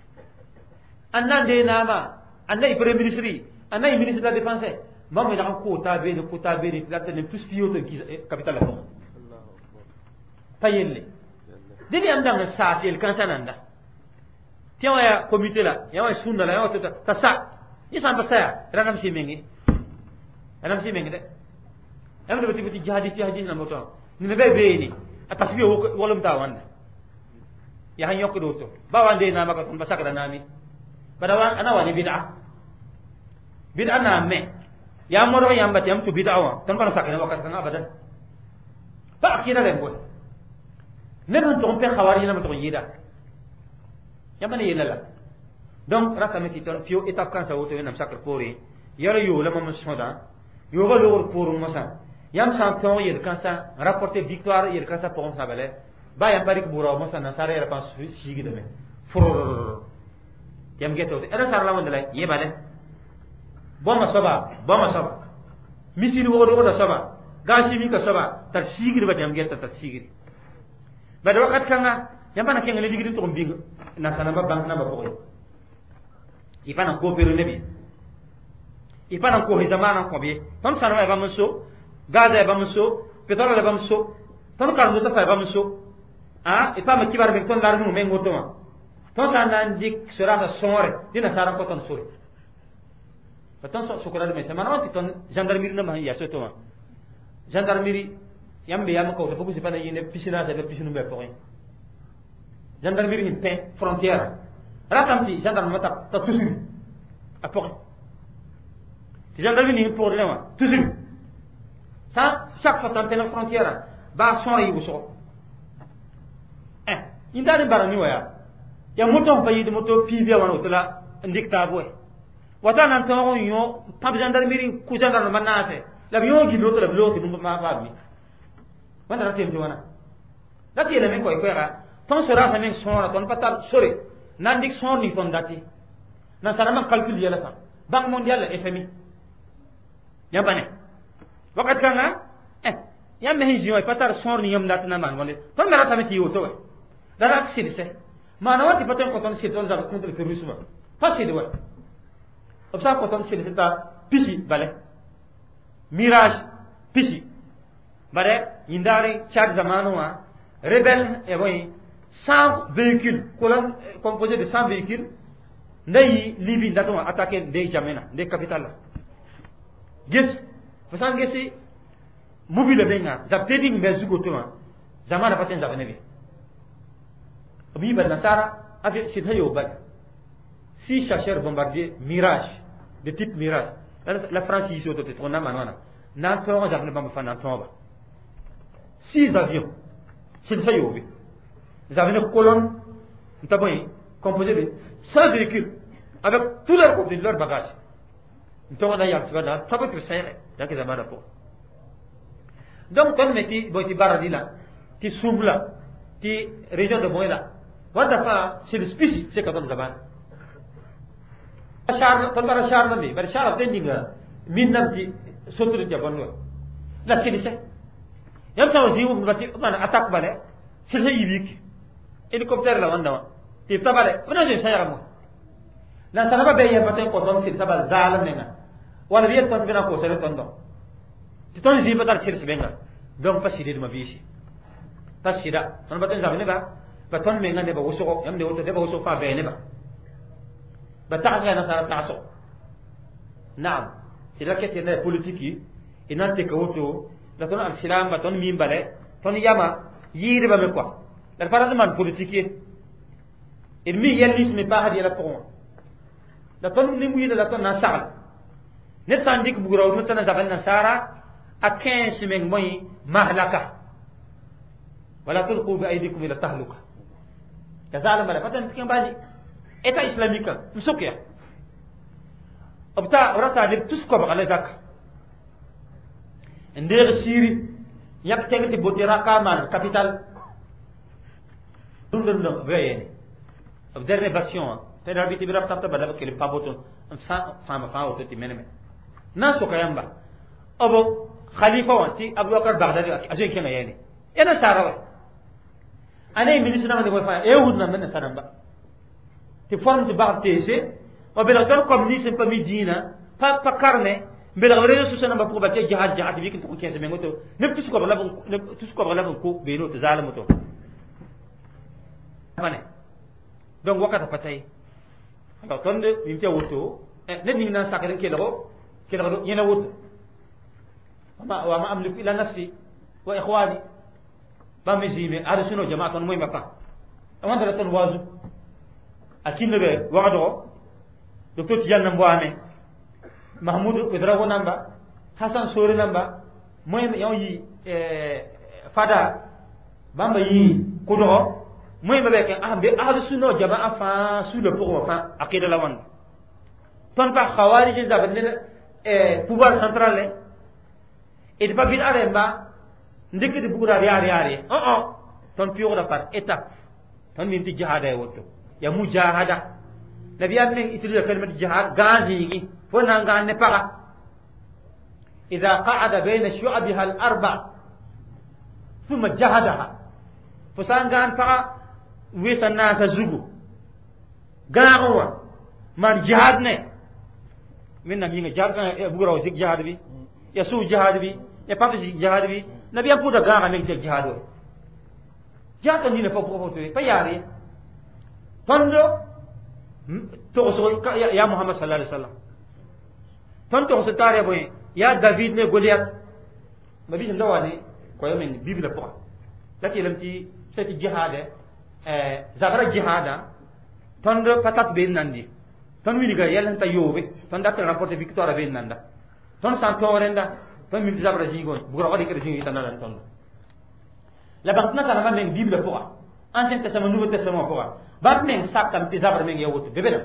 anna de na ma anna premier ministre anna ministre de la défense bam ya ko ta be ko ta be ni la tane tous fiyo to capital la Allah payelle dini am dang sa sil kan sananda tiwa ya comité la ya wa sunna la ya wa ta sa isa ba sa ranam si mengi ranam si mengi de am de beti jihadi fi hadith na moto ni be be ni atasbi wolum ta wanda ya han yok do to ba wande na maka kon basaka da nami badawan ana wani bid'a bid'a na me ya moro yamba tem tu bid'a wa tan bana sakana wakat kan abadan ba akira len boy ne non to pe khawari na to yida yamba ne yela donc raka me kiton fio étape kan sa woto nam sakar pori yara yo la mam soda yo ga lo pour masa yam sam ton yel kan sa rapporter victoire yel kan sa pour sa bale ba yam barik bura masa na sare ra pas sigi de me fur yam geto era sar la wonde la yebale boma soba boma soba misiri wo do da soba gashi mi ka soba tar sigiri ba jam getta tar sigiri ba do wakat kanga yamba na kenga le digiri to mbinga na sana ba bank na ba ko ipana ko peru nebi ipana ko hizamana ko bi ton sana ba muso gaza ba muso petrole ba muso ton kar do ta fa ba muso ah ipama kibar be ton dar mu men ngotoma ton sana ndik surata sonore dina sara ko ton sore ton so sukura me sama non ton gendarmerie na ma ya so to ma gendarmerie yambe yam ko to busi pana yine piscina sa be piscinu be point gendarmerie ni pe frontière ratam ti gendarme mata ta toujours a point ti gendarmerie ni pour lema toujours ça chaque fois tan na frontière ba son yi so eh indare barani waya ya moto fa yidi moto pibe wana to la ndikta boy wata nan to yo pab gendarmerie ku gendarme manase la biyo gi loto la biyo ti dum ma fa mi wanda ratem to wana dati ele men ko ko ra ton sera sa men sona ton patal sore nan dik son ni ton dati na sarama calcul yela fa banque mondiale F M I ya bane wakat kanga eh ya me hijo ay patal son ni yam dati na man wonde ton mera tamiti yo to dara sidise mana wati paton ko ton sidon za contre terrorisme pas sidwe obsa ko ton sidise ta pisi bale mirage pisi bare indari chaque zamanoa rebelle et oui cent véhicules colonne composé de cent véhicules ndey libi ndato attaquer ndey jamena ndey capitale gis fasan gesi mobile benga zaptedi mbezugo tuma zamana paten zabane bi abi bal nasara avec c'est hayo bal six chasseurs bombardiers mirage de type mirage la France ici au total on a manana nan to on zabane bamba fana tomba six avions c'est ça yobi ils avaient une colonne composée de cent véhicules avec tous leurs contenus, leurs bagages. Nous avons d'ailleurs ça peut être serré donc ils avaient rapport donc comme metti boiti baradi là ti soubla ti région de Boïla what the fuck c'est le spécifique c'est quand on zaban char ton bara char nambi bara char tendinga min namti sotu de jabonno la c'est c'est yam sa wasi wu bati man attaque bale c'est le yibik hélicoptère la wanda ti tabale bana je sayara mo la sanaba be ya paten ko don sir tabal zalam nenga wala biya ton bina ko sere ton do ti ton ji patar sir sibenga donc pas sire ma bishi pas sira ton baten zabene ba ba ton menga ne ba wuso yam de woto de ba wuso fa be ne ba ba ta ga na sara taso naam sira ke tene politique inante ko woto la ton al silam ba ton mimbale ton yama yiri ba me quoi la farade man politique il mi yelis me ba hadi la ton la ton ni mu la ton na sal net sandik bu graw tan zabal na sara a quinze meng moy mahlaka wala tulqu bi aydikum ila tahluka ya zalim bala fatan tikin bali eta islamique musukiya obta rata de tous ko ba ala zak nder siri yak tegati botira kamal capital dundum dum veyeni obderne bastion peda biti bi rafta ta bala ke pa boton am sa fama fa o ti meneme na so kayamba abo khalifa wanti abubakar baghdadi ajoy kenga yani ena sarawa anay ministre na ko fa e wudna men sanamba ti forme de bagtese o bela don communiste pa midina pa pa carne bela rezo su sanamba pour batte jihad jihad bi kinto ko kese men goto ne tout ko bala ne tout ko bala ko be no to zalamu to mané donc wakata patay alors tonde mi ti woto ne ni na sakere kelo kelo yena woto وما وما أملك إلا نفسي وإخواني بامزيمي هذا شنو جماعة مهم بقى أما أنت لا تنوازو أكيد نبي وعده دكتور تيان نبوانه محمود بدراو نمبا حسن سوري نمبا مهم يوم يي فدا بامبا يي كودو مهم بقى أهم بي هذا شنو جماعة فا سولة بقوة فا أكيد لا وان تنفع خوارج زابدين pouvoir central et pas bien aremba ndike de bugura yari yari oh oh ton piyo da par étape ton min ti jihada woto ya mujahada nabi amne itulu kalmat jihad gazi gi fo nanga ne para idha qa'ada bayna shu'abiha al-arba thumma jahadaha fo sangan para wisa nasa zugu gawa man jihad ne min na mi nga jihad kan bugura o sig jihad bi ya su jihad bi ya papa si jihad bi nabi am puda gaga men tek jihad o jihad kan dina fofu fofu to pa yari tondo to so ya muhammad sallallahu alaihi wasallam ton to so tare boy ya david ne goliath nabi ndawa ne ko yemen bible ko laki lamti seti jihad eh zabara jihada tondo patat ben nandi ton wini ga yalla ta yobe ton da rapporter victoire ben nanda ton santorenda ton min zabra jigon bu ko wadi ke jingi tanala ton la bantna kana men bible ko ancien testament nouveau testament ko bat men sakam ti zabra men yawut bebena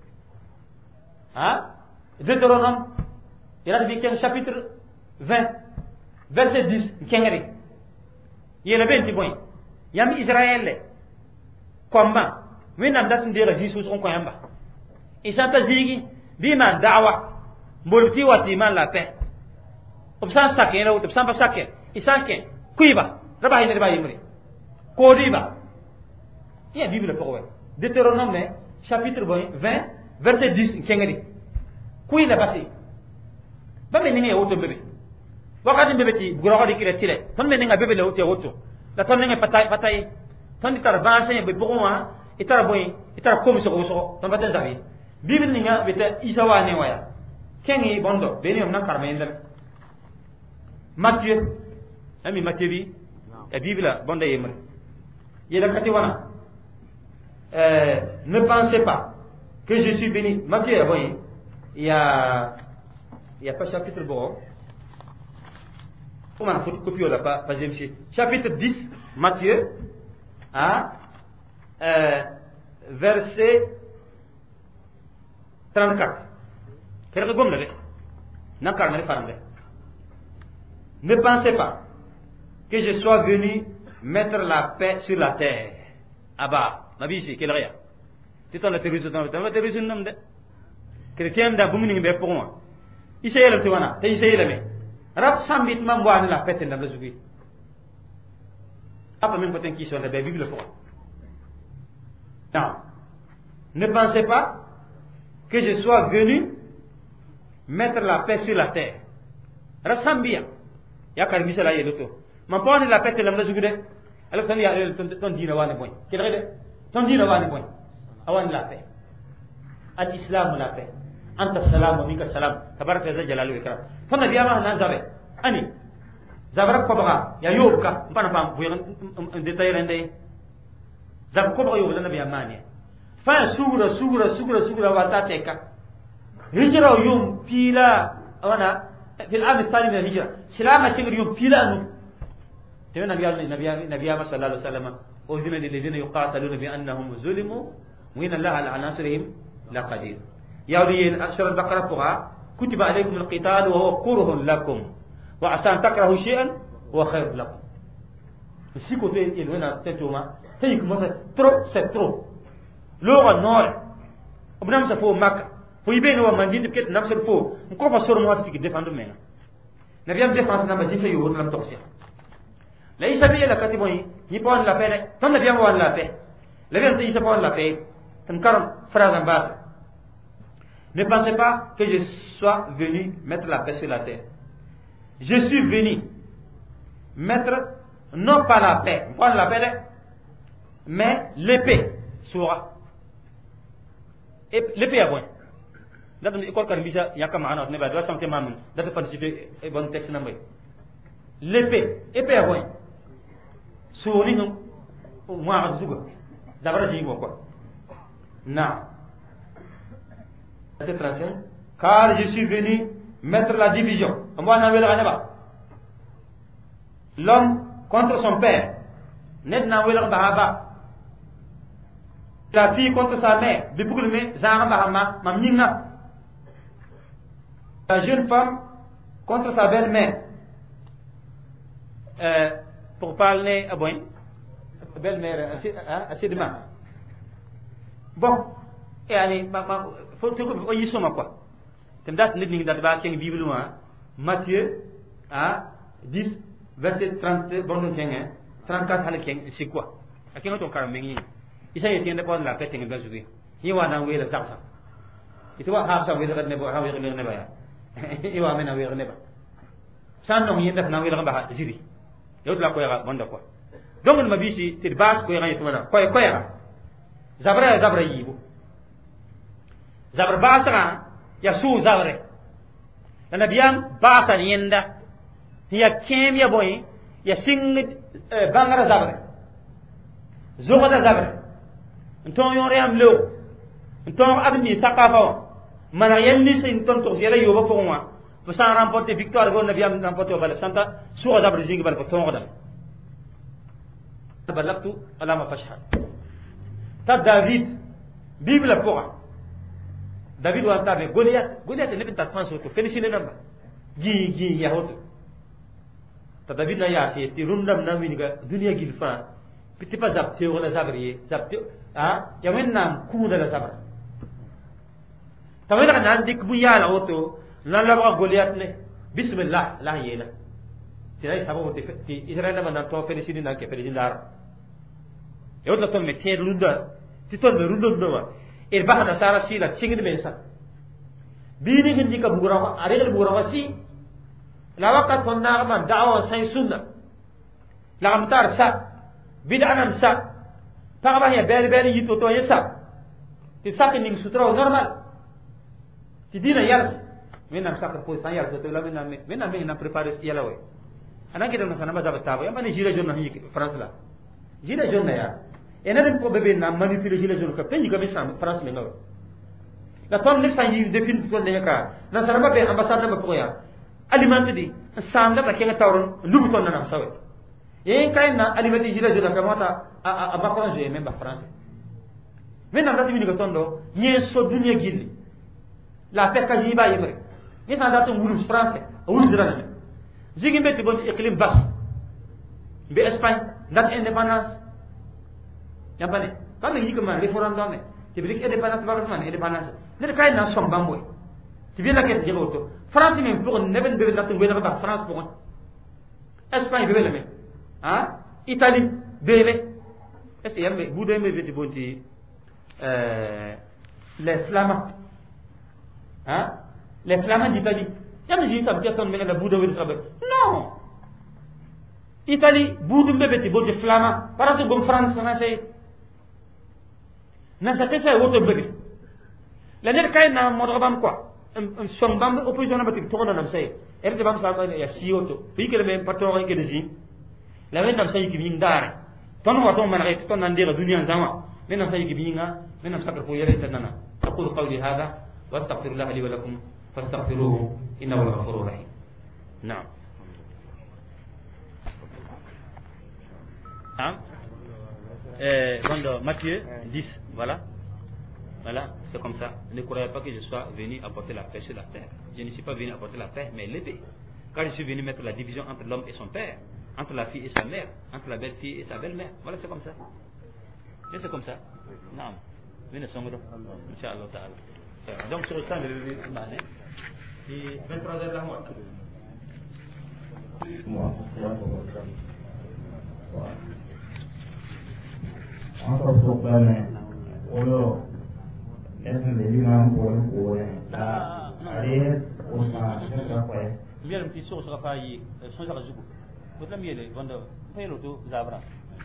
ha Deutéronome il a dit chapitre vingt verset dix kengari yele ben ti boy yam Israël combat men nam dat ndira Jesus on ko yamba isanta zigi bima da'wa multi wati man la paix obsan saké na obsan pa saké isanké kuiba raba hine raba yimri kodiba ya bible ko we Deutéronome chapitre vingt verset dix kengari kuila basi ba men ngi woto bebe wakati bebe ti gura wadi kire tire ton men nga bebe le woto woto la ton nga patay patay ton di tar banse be bugwa itara boy itara komi so so ton baten zabi bible nga beta isawa ne waya kengi bondo beni on nakar men dem Matthieu ami Matthieu bi e bible bonda yemre yela kati wana euh ne pensez pas que je suis béni Matthieu boy il y a il y a pas chapitre bon comment on photocopie là pas pas chapitre dix Matthieu hein euh verset trente-quatre quel gomme là nakar na farande ne pensez pas que je sois venu mettre la paix sur la terre aba nabi si quel rien tu t'en la terrorisme dans la terrorisme nam de chrétien da bumni be pour moi isayela ti wana te isayela me rab sambit mam wa la paix ndam la zugi Après même peut-être qui sont la Bible pour. Non. Ne pensez pas que je sois venu mettre la paix sur la terre. Rassambia. Ya karmi sala yeloto. Man pon la paix telam la jugude. Alors tan ya ton dina wana boy. Kede de. Ton dina wana boy. Awan la paix. Al-Islam la paix. Anta salam wa minka salam. Tabaraka za jalalu ikram. Fana biya ma nan zabe. Ani. Zabara ko baga ya yoka mpana pam bu en détail rende. Zab ko baga yola nabiya mani. Fa sura sura sura sura wata teka. Hijra yum pila wana في العام الثاني من الهجرة سلام شجر يوم فيلا أنه تبين نبي نبي نبي صلى الله عليه وسلم أذن للذين يقاتلون بأنهم ظلموا وإن الله على ناصرهم لقدير يا ولي سورة البقرة فوقها كتب عليكم القتال وهو كره لكم وعسى أن تكرهوا شيئا وهو خير لكم سيكو تي إلونا تنتوما تيك مثلا ترو سترو لغة النور ابن مسافو مكة ويبين هو من جد بكت نفس الفو نكوف الصور مواسف في دفاع منا نبي أم دفاع سنا بزيف يهود لم تقصي ليس بيه لكاتبوني يبون لا بيه تون نبي أم وان لا بيه نبي أم تيجي سبون لا بيه تنكرم فراز باس. Ne pensez pas que je sois venu mettre la paix sur la terre. Je suis venu mettre non pas la paix, prendre la paix, mais l'épée sera. Et l'épée est bonne. Datum école karbisa yaka maana ne ba do santé mamun data participer e bon texte nambe l'épée épée ouais soni no moi azuga dabara ji quoi na cette traduction car je suis venu mettre la division moi na wela ba l'homme contre son père net na wela ba ba la fille contre sa mère de pour me zara ba ma mamnina. La jeune femme contre sa belle-mère. Euh, pour parler à bon, belle-mère, assez de mal. Bon, et allez, faut que vous voyez ça, quoi. C'est date n'idning d'atba qui est Bible, Matthieu, dix, verset trente, bon, trente-quatre, c'est quoi? À quel autre carrément, il s'agit de prendre la paix et de gazouiller. Il va dans le Zarsa. Il te voit, ah, ça veut dire que ne va pas avoir le never. Iwa mena wer neba san no yenda na wer ba jiri yod la ko ya bonda ko donc ma bisi te bas ko ya yituma ko ko ya zabra zabra yibu zabra basra ya su zabre na nabiyam basa yenda ya kem ya boy ya sing bangara zabre zoga zabre nton yore am lo nton admi sakafa mana yelli sin ton to yela yoba fo moi pour ça remporter victoire go nabi am remporter au bal santa suwa da brzing bal to ngoda balaqtu ala ma fashha ta David bible pour David wa tabe Goliath Goliath ne binta fanso to féliciter namba gi gi ya hoto ta David na ya se ti rundam na winiga dunia gilfa piti pa zapte wala zabriye zapte ah ya wennam ku da la sabra tawela nan dik bu yala woto nan la ba Goliath ne bismillah la yela tiray sababu te ti Israël na nan to féliciter na ke féliciter dar yow la to me te runda ti to me runda no e ba na sara sila singin me sa bini hindi ka bugura ko arel bugura si la waqt tonna ma da'wa say sunna la amtar sa bid'an sa ta ba ya bel bel yito to yesa ti sakin sutra normal ti dina yars mena sakar po san yars to la mena mena mena préparer yala way anan kidan sana ba zabata ba yamba ni jira jonna hi France la jira jonna ya ena dem ko bebe na manipuler jira jonna ka tanyi ka be sam France le ngaw la ton ne san yi defin to ne ka na sana ba be ambassade ba ko ya alimante di sam da ke tawron lubu ton na sawe e kay na alimante jira jonna ka mata a ba ko je même ba France mena da timi ni ko tondo nye so dunia gilli la paix ka jiba yemre ni san da to wulus français wulus dara jigi mbeti bon éclim bas be Espagne dat indépendance yambane kam ni ko ma référendum ne ti bi indépendance ba ko man indépendance ne kay na som bamboy ti bi la ket jelo to France même pour ne ben be dat wela ba France pour Espagne be le me hein Italie bele est ce yambe bude me beti bonti euh les flamands hein les flamands d'Italie yambe ji sam teton me la bude we sabe non Italie bude me beti bonti flamand parce que bon France na sey na sa tesa woto bebe la ner kay na mo bam quoi son bam opposition na bati to na nam sey er de bam sa ya sioto fi ke le patron ke de ji la wen nam sey ki min dare ton wa ton man ay ton nan de dunya zama men nam sey ki binga men nam sakar ko yere tanana aqulu qawli hada wa astaghfirullah li wa lakum fastaghfiruhu innahu al-ghafurur rahim na'am Hein? Euh, dans Matthieu dix, voilà. Voilà, c'est comme ça. Ne croyez pas que je sois venu apporter la paix sur la terre. Je ne suis pas venu apporter la paix, mais l'épée. Car je suis venu mettre la division entre l'homme et son père, entre la fille et sa mère, entre la belle-fille et sa belle-mère. Voilà, c'est comme ça. Et c'est comme ça. Non. Venez, Songo. Inch'Allah ta'ala. Donc, sur le temps de l'année, c'est vingt-trois heures de la moitié. Encore pour parler, alors, est-ce que les gens pourraient pouvoir aller au sein de la paix? Bien, un petit source sera pas y, sans la réseau. Vous l'avez mis, vendeur, payez l'auto, Zabra.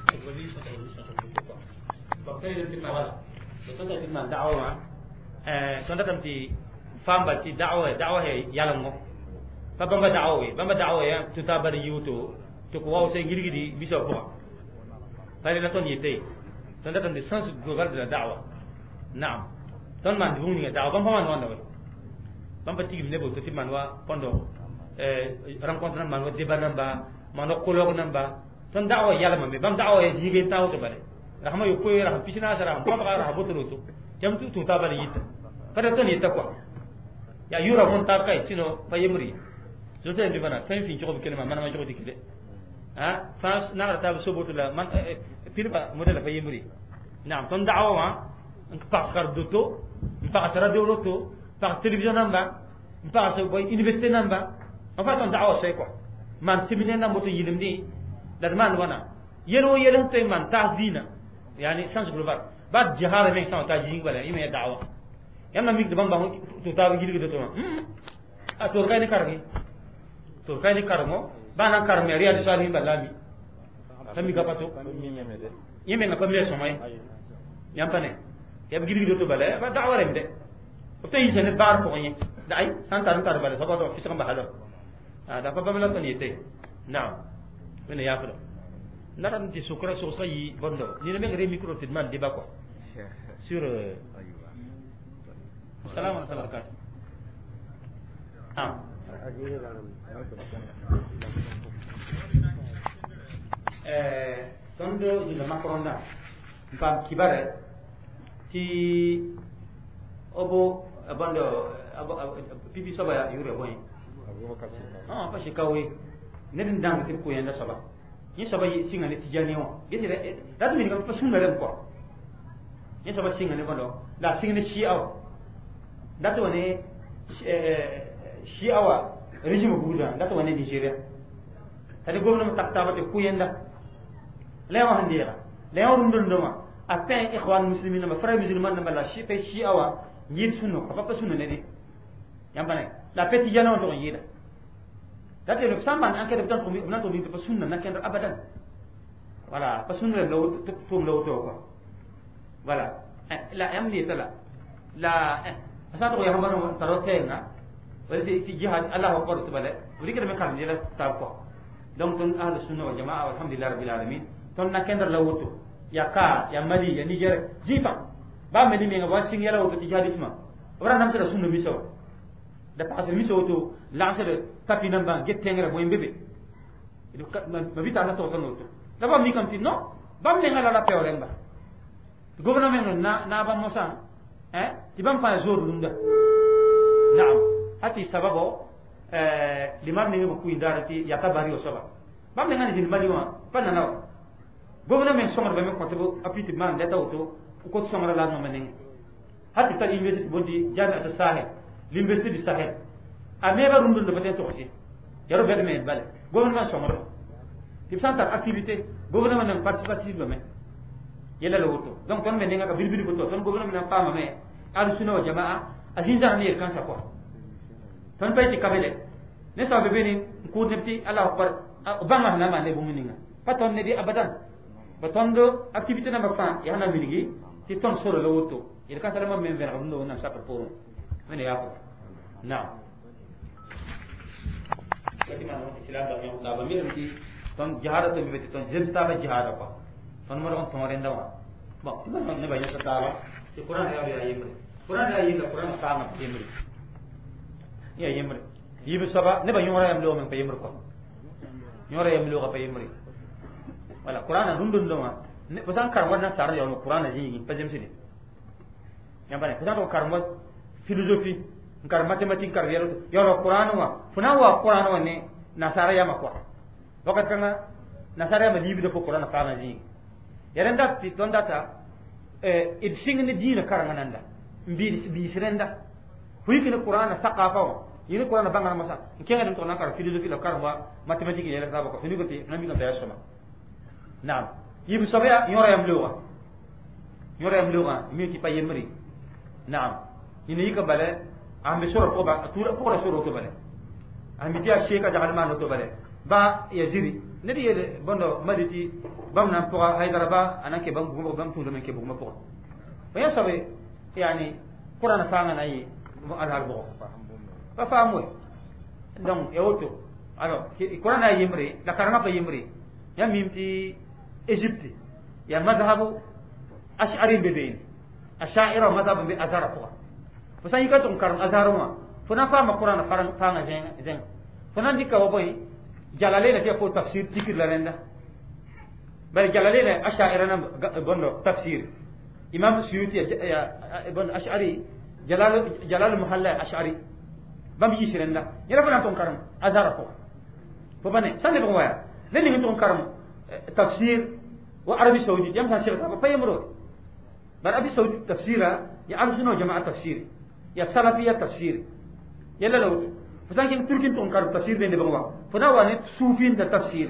Donc, c'est le film, voilà. Le temps de film, Dawa, son date un petit femme bâtie, Dawa, Dawa, Yalango. Pas Bamba Dawa, Bamba Dawa, tout à bas Yuto, tout quoi, c'est Giri, Bishop. Pas la tonne y était. Son date un sens global de la Dawa. Non. Ton man du ni Dawa, Bamba man wanda. Bamba tigim nebo, tout man wa, pendant. rencontre man wa débat namba mano kolog namba ton da'wa yalla mambe bam da'wa e jige taw to bare rahma yo koy rahma pisina sara ko ba rahma boto to jam tu tu ta bare yita kada ton yita quoi ya yura mon ta kai sino payemri je te ndi bana fin fin ko kelma man ma jogo dikide ha France na ta so boto la man pirba modela payemri naam ton da'wa wa par kar doto par sara de roto par télévision namba par so boy université namba en fait on da'wa c'est quoi man simine na moto yilim ni dar man wana yelo yelo tay man ta'zina yani sans global bad jihad men sa ta jing bala ime da'wa yamna mi de bamba to ta gili de to a to kay ni kargi to kay ni karmo bana karme riyad salihin balami tammi gapato yeme na pamle so may yampane yab gili de to bala ba da'wa rem de to yi jene bar ko nyi dai santa tar bala so ko fi sa bahalo هذا فبما لا تنيتي نعم من يافر نرى دي سكر سوسي بندو ني نمي غري ميكرو تدمان دي باكو sur السلام عليكم ورحمه اه eh tondo di la macronda pam kibare ti obo bando pipi soba yure boy ah pa shikawi ne din dang tip ko yanda saba ni saba yi singa ne tijani o yesi re da mi ngam pa sunna len ko ni saba singa ne bando la singa ne shi'a da to ne shi'a wa régime buda da to ne Nigeria tadi gomna takta ba te ku yanda le wa handira le wa rundul ndoma apen ikhwan muslimin ma frère musulman na la shi'a shi'a wa yir sunno ko pa sunna ne di yambane la peti jana on yida date le samban anke de tan ko na to bi pa sunna na ken abadan voilà pa sunna lo to fum lo to ko voilà la amni tala la asa to ya hamano tarote na wala ti jihad allah akbar tibale wuri ke me kam ni la ta ko donc ton ahlu sunna wal jamaa alhamdulillah rabbil alamin ton na ken la woto ya ka ya mali ya niger jifa ba me ni me ngaba sing yala woto ti jihadisma wala nam sa sunna miso da pa mi so to lancer de tapi namba getengere boy mbebe do ma vita na to tono to da ba mi kam ti no bam le ngala la peore mba gouvernement na na ba mosa eh ti bam fa jour dum da naam hati sababo eh limar ni ko indarati ya tabari o saba bam le ngani din mali wa pa na na gouvernement somar ba me ko to apiti man da to ko somar la no menen hati ta university bondi jami'at as-sahel l'université du Sahel a meba rundul de peut-être aussi yaro bel men balé gouvernement somaro ti santa activité gouvernement nan participative me yela la woto donc ton me ninga ka bilbil ko to ton gouvernement nan fama me al sunna wa jamaa azin jar ni kan sa ko ton pay ti kabele ne sa be beni ko debti allah akbar banga na ma ne bu mininga paton ne di abadan paton do activité na ba fa ya na minigi ti ton soro la woto il kan sa ma men vera no na sa pour mene ya ko na kati ma no islam da yo da ba mi ti ton jihad to mi beti ton jemsta ba jihad ko ton mo ron ton renda wa ba ti ma ne ba yo ta ba ti quran ya ya yimre quran ya yimre quran sa ma yimre ya yimre yibi saba ne ba yora yam lo men pa yimre ko yora yam lo ka pa yimre wala quran rundun do ma ne ba san kar wannan sar ya no quran ji pa jemsi ni ya ba ne ko to kar mo philosophie kar mathématique kar yero yoro quran wa funa wa quran wa ne nasara ya makwa wakat kanga nasara ma libi de ko quran fa na ji yaren da ti don data eh id singni dina karanga nanda mbi bi sirenda fuyi kini quran saqafa wa yini quran banga masa kenga dum to na kar philosophie la karwa mathématique yele saba ko fini ko ti nambi ko ta sama naam yibi sabaya yoro yam luwa yoro yam luwa mi ti payemri naam yini ka bale ambe soro ko ba tura ko soro to bale ambi dia sheka jagal man to bale ba yaziri ne di yele bondo maditi bam nan to haydara ba anake bam bugo bam to men ke bugo ma ko ya sabe yani qur'an faanga nayi mo alhal bo ba faamu donc e woto alors qur'an ay yimri la karama fa yimri ya mimti egypte ya madhhabu ash'ari bebein ash'ira madhhab bi azara ko fa yi ka ton karam azaruma funa faama qur'an faanga zen zen funa dikka wa boy jalalena ke ko tafsir tikir la renda bal jalalena ash'ari na bondo tafsir imam suyuti ya bon ash'ari jalal jalal muhalla ash'ari bam yisirenda yara fana ton karam azara ko fo bane sanne bo waya len ni ton karam tafsir wa arabi saudi jam sa shirka ba payamro bar arabi saudi tafsira ya al-sunna jamaa tafsir ya salafiyya tafsir yalla law fasan kin turkin ton karam tafsir be ne bo wa fona wa ne sufin da tafsir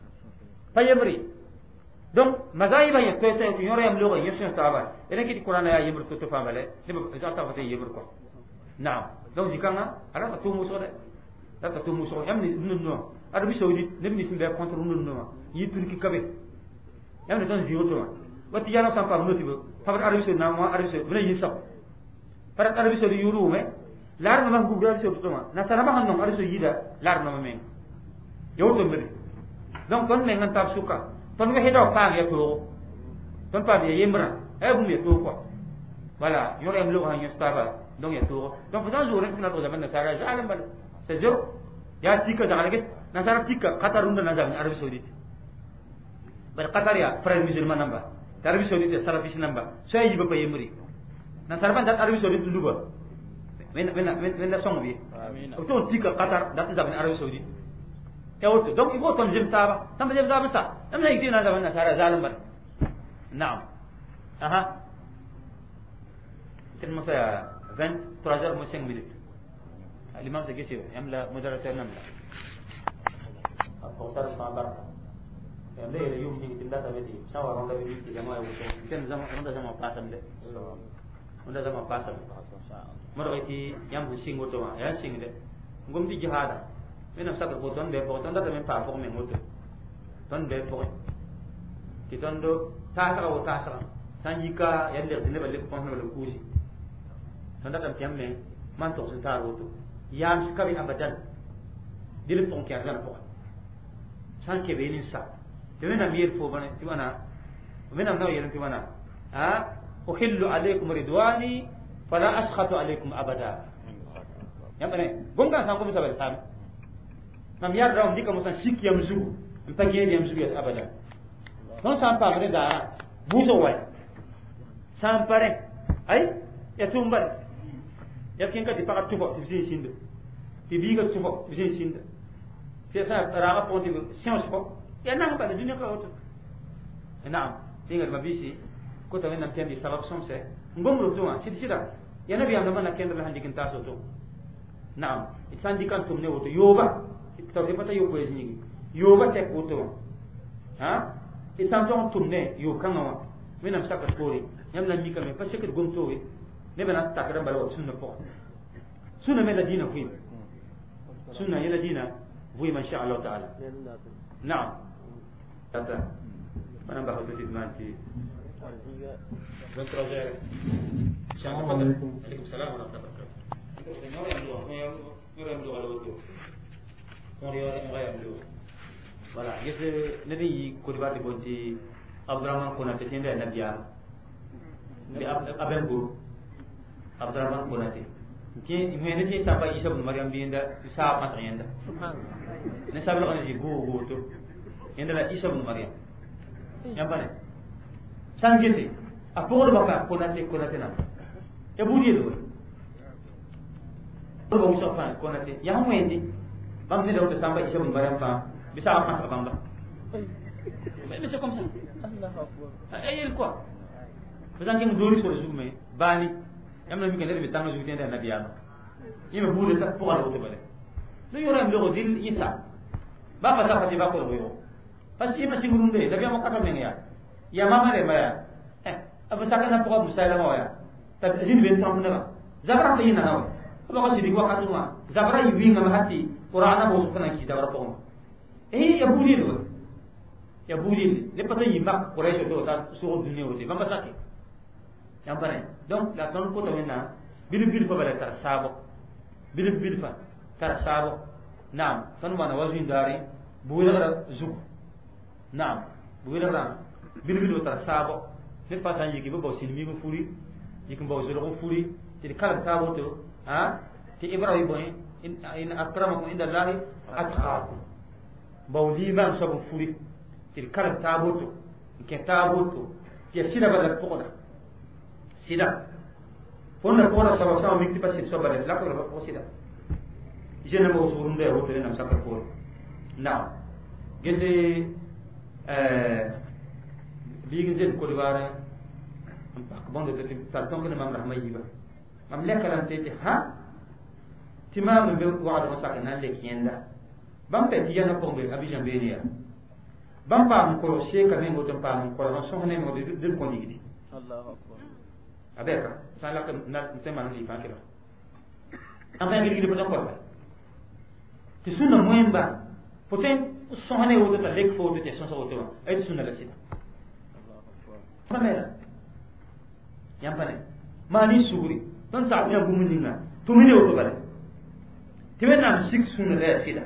payamri donc mazaiba ya to to yoro yam logo yesu taba ene ki qur'an ya yimur to to famale ne ba ta ta fate yimur ko naam donc jikanga ala to muso de ta to muso yam ni nunno arabi saudi ne ni simbe contre nunno yi turki kabe yam ne don zero to wati yana sam fam noti bo fa arabi saudi na mo arabi saudi bune yisa par arabi saudi yuru me lar ma ngu arabi saudi to ma na sana ma hanno arabi saudi da lar ma men yow to mbiri donc kon ne ngan tab suka ton ga hedo pa ya to ton pa ya yemra e bu me to ko wala yoro em lo han yestaba donc ya to donc fasan jour rek na to zaman nasara jalam bal c'est jo ya tika jangan lagi nasara tika qatar unda na zaman arabi saudite bar qatar ya frère musulman namba arabi saudite salafis namba sai yiba pa yemri nasara ban dat arabi saudite duba men men men da songo bi amin to tika qatar dat zaman arabi saudite ya woto donc il faut ton jem saba tamba jem saba sa nam na idina zaman nasara zalim bal naam aha tel mosa vingt-trois heures moins cinq minutes l'imam se gese yamla moderateur namla ko sar sa barka yamle ele yum ni tinda ta beti sawa ronda bi ti jama wuto ken zama ronda zama pasam de ronda zama pasam mo do ti yam bu singo to ya singde ngom di jihada menam sa ko ton be ko ton da men pa ko men moto ton be ko ti ton do ta sa ko ta sa sanjika yalle zinde balle ko pon no kusi ton da tam tiamme man to sun ta roto yam skabi abadan dilip ton kya gan ko san ke be ni sa de mena mir fo bane ti wana mena no yeren ti wana ha uhillu alaykum ridwani fala askhatu alaykum abada yamane gonga san ko bisabal tam nam yar raw ndika musan sik yam zu mpage yam zu yes abada non san pa bre da buso way san pare ay ya tumbal ya kinka di pakat tufo ti sin sindo ti biga tufo ti sin sindo ti sa raga ponti science ko ya nang ba dunya ko auto naam tinga mabisi ko to nan tendi sabab somse ngomro tuma sidi sida ya nabi am man nakenda handi kin taso to naam itandi kan tumne auto yoba to de pata yobo esnigi yoba tek auto ha isan tong tumne yo kanga wa menam saka tori yam na mika me parce que gom to we ne bana takra bala sunna po sunna me la dina fi sunna ya la dina vui ma sha Allah taala na'am tata mana ba hadu tidman ki don projet Assalamu alaikum salam wa rahmatullah voilà gese ne di ko dibati bonti Abdurrahman Konate tende na biya di aben buru Abdurrahman Konate ki mene ti saba Isa bin Maryam binda sa ma yenda ne sablo ko ni go go to yenda la Isa bin Maryam yambane sang gese aporo baka Konate Konate na ya budi do ko Musa fa Konate ya mwendi bam ni do samba Isa bin Maryam fa bisa apa bamba mais c'est comme ça Allah akbar ayel quoi vous en king dori sur zoomé bani yamna mi kenere mi tanga jukte nda nabiya yima bude sa pour ala otebale no yoram lo dil Isa ba fa ta fa ba ko yo parce que ma sigurunde nabiya mo kata men ya ya mama le maya eh aba sakana pour Musa la moya ta jin ben tam na zabara fa yina nawa ba ko sidi ko katuma zabara yi ngam hatti qur'ana bo su kana ki zabara ko eh ya buli do ya buli le pata yi mak quraish do ta so dunya wote ba masaki yang bare donc la ton ko to mena bilu bilu fa bala tar sabo bilu bilu fa tar sabo naam ton wana wazin dare buila ra zuk naam buila ra bilu bilu tar sabo ne fa tan yiki bo sin mi ko furi yikum bo zolo ko furi ti kala tabo to ha ti ibrahim boy in akramakum inda allahi atqakum bawli man sabu furi til kalam tabuto ke tabuto ya sida bala pokoda sida fonna pora sabu sabu mikti pasit so bala la ko ko sida jena mo surun de hoto nam sakar ko now gese euh bigi zen ko diwara am pak bonde de tal ton ko mam rahma yiba mam lekalam tete ha timam be wa'ad masakana le kienda bam pe ti yana pombe abijan benia bam pa ko she ka men goto pa ko ron so ne mo de de ko digidi Allahu akbar abeka sala ka na tema ni fa kira am en digidi ko ko ba ti sunna moyemba poten so ne wo ta lek fo de so so to ay sunna la sita Allahu akbar pamela yampane mani suguri don sa ya gumunina to mi ne wo to bare ti wenna sik sunna la sita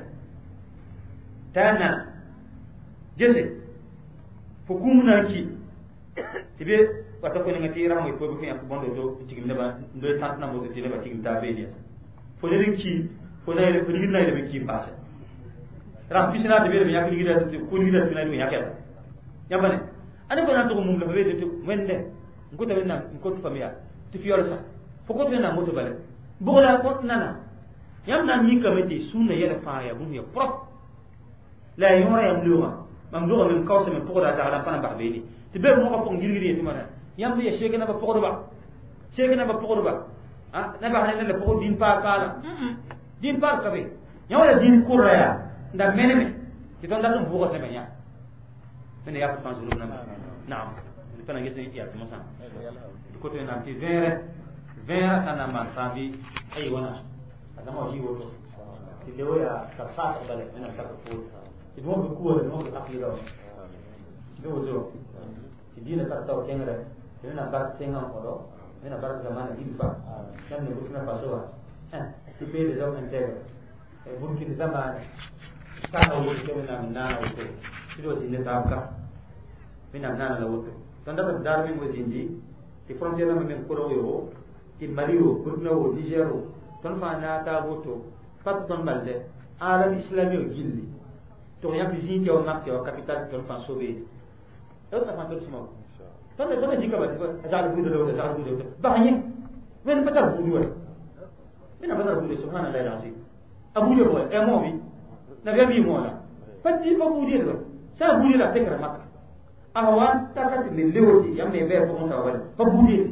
tana jese fokumuna ki tibe wata ko ngati ramu ko be ko bondo do tigim neba ndo tant na mo ti neba tigim ta be dia fo de ki fo de ko ni na de ki passe ram pisina de be yak ni gida ko ni gida sina ni yakela yambane ani ko na to mum la be de to wende ko ta wenna ko to famia ti fiora sa fo ko te na mo to bale bola ko nana yamna ni kameti sunna yela fa ya bum ya prop لا يمر يملوها مملوغه من قوس من فوق هذا على فنا بعدين تبقى مو قفون جيري تمانا يم يا شيخنا بفوق با شيخنا بفوق با ها نبا هنا لا فوق دين بار قال دين بار كبي يا ولا دين كوريا ندا منمي كتون دا فوق سميا من يا فان زلونا نعم فانا جسي يا تمسا كوتو نانتي فير فير انا ما صابي اي وانا هذا ما جي وتو اللي هو يا تفاصيل بالك انا تكفول يبغى بقوة يبغى أخيرا ده وزو تدينا ترتاو كينغرا هنا بارك كينغام كلو هنا بارك زمان يدفع كم نقولنا بسوا ها تبي ده انتهى ممكن زمان كان أول شيء من نانا وتو كده سيني تابكا من نانا لوتو تندم دارمين وزيندي تفرنتيرا من كورو يو تماريو كورنو نيجيرو تنفعنا تابوتو فتن بالله عالم إسلامي وجيلي to ya kizin ke o makke o capital to fa sobe e ta fa to sumo to ne to ne jika ba azal bu do azal bu do ba hanye wen patar bu do ina patar bu do subhanallah alazim abu yo boy e mo bi na ga bi mo la fatti fa bu do sa bu do la tekra makka ahwan ta ka ti lewoti yam ne be ko mo sa wala fa bu do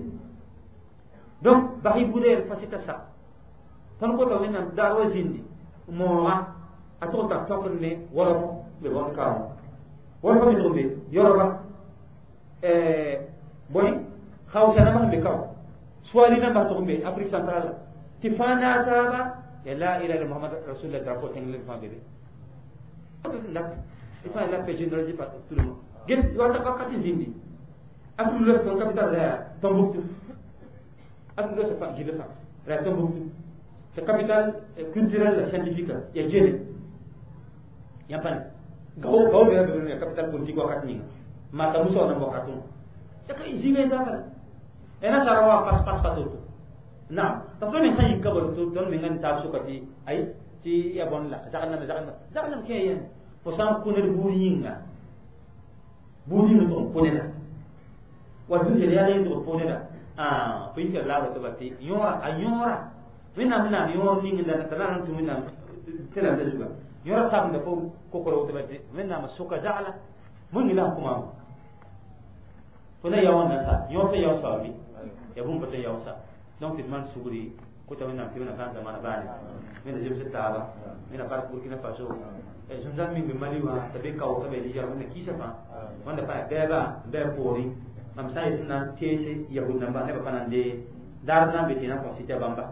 donc ba hi bu do fa sita sa ton ko to wen na darwa zindi mo wa atota tokne wala be won kawo wala fa mi be yoruba eh boy khawsa na ma be kaw swali na ba to be afrique centrale tifana saba ya la ilaha illa muhammad rasulullah drapo tengel fa be la ifa la pe general di pat tout le monde gis wata ko kati zindi afrique l'ouest son capitale la Tombouctou afrique l'ouest fa gile fa la Tombouctou c'est capitale culturelle scientifique ya jeli ya pan gawo gawo be be capitale politique wakat ni ma ta muso na wakatu ya ka izime da bala ena sarawa pas pas pas tu na ta to men sayi kabal tu don men ngan ta su kati ai ti ya bon la zakana zakana zakana ke yen po sam kunir buringa buringa to ponena wadu je ya le to ponena ah fi ka la to bati yora ayora mina mina yor ni ngi da tan tu mina tela da juga yora ta da ko ko ko to bati mina masuka zala mun ila kuma to na yawan nasa yor ta yaw sabi ya bum pata yaw sa donc it man suguri ko ta mina fiuna kan da mana bani mina jib se tawa mina par burkina faso e sunja min be maliwa tabe ka o tabe dijar mina kisa fa wanda pa beba be pori mam sai na tese yahud namba ne ba panande dar na be tina ko sita bamba